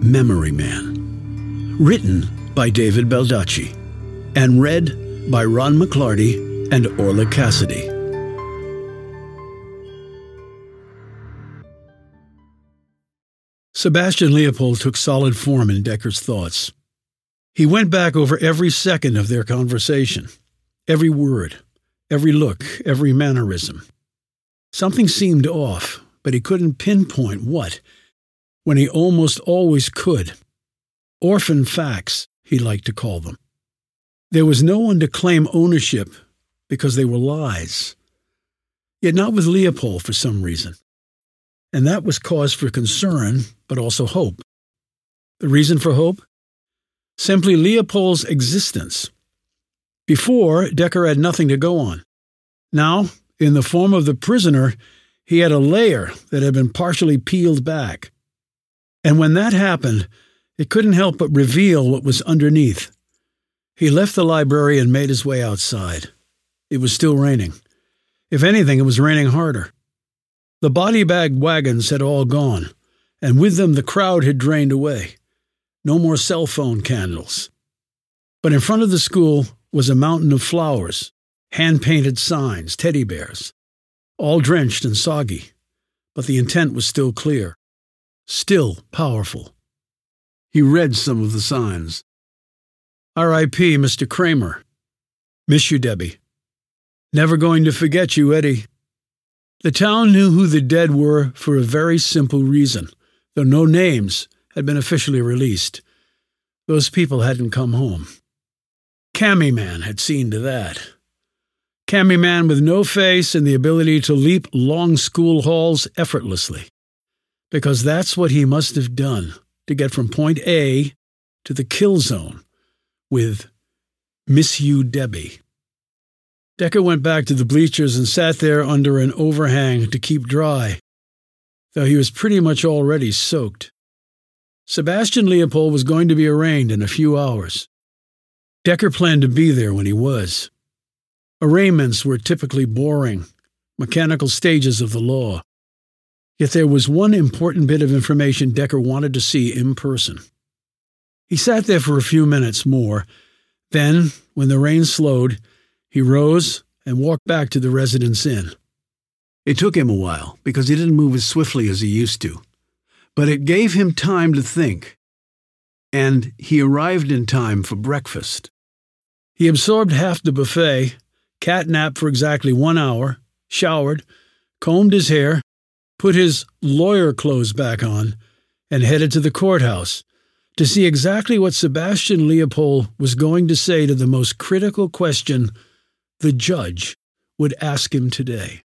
Memory Man. Written by David Baldacci and read by Ron McClarty and Orla Cassidy. Sebastian Leopold took solid form in Decker's thoughts. He went back over every second of their conversation, every word, every look, every mannerism. Something seemed off, but he couldn't pinpoint what, when he almost always could. Orphan facts, he liked to call them. There was no one to claim ownership because they were lies. Yet not with Leopold for some reason. And that was cause for concern, but also hope. The reason for hope? Simply Leopold's existence. Before, Decker had nothing to go on. Now, in the form of the prisoner, he had a layer that had been partially peeled back. And when that happened, it couldn't help but reveal what was underneath. He left the library and made his way outside. It was still raining. If anything, it was raining harder. The body bag wagons had all gone, and with them the crowd had drained away. No more cell phone candles. But in front of the school was a mountain of flowers, hand-painted signs, teddy bears, all drenched and soggy, but the intent was still clear, still powerful. He read some of the signs. R.I.P. Mr. Kramer. Miss you, Debbie. Never going to forget you, Eddie. The town knew who the dead were for a very simple reason, though no names had been officially released. Those people hadn't come home. Cammy Man had seen to that. Cammy Man with no face and the ability to leap long school halls effortlessly. Because that's what he must have done to get from point A to the kill zone with Miss You, Debbie. Decker went back to the bleachers and sat there under an overhang to keep dry, though he was pretty much already soaked. Sebastian Leopold was going to be arraigned in a few hours. Decker planned to be there when he was. Arraignments were typically boring, mechanical stages of the law. Yet there was one important bit of information Decker wanted to see in person. He sat there for a few minutes more. Then, when the rain slowed, he rose and walked back to the Residence Inn. It took him a while, because he didn't move as swiftly as he used to. But it gave him time to think. And he arrived in time for breakfast. He absorbed half the buffet, cat-napped for exactly 1 hour, showered, combed his hair, put his lawyer clothes back on, and headed to the courthouse to see exactly what Sebastian Leopold was going to say to the most critical question the judge would ask him today.